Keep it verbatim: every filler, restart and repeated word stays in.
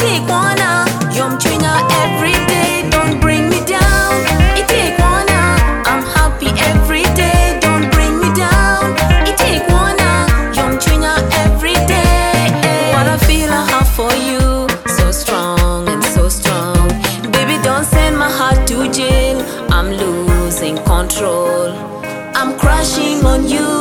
take one now. Yum china every day, don't bring me down. It take one now. I'm happy every day, don't bring me down. It take one now. Yum china every day. What I feel I have for you, so strong and so strong. Baby, don't send my heart to jail. I'm losing control. I'm crashing on you.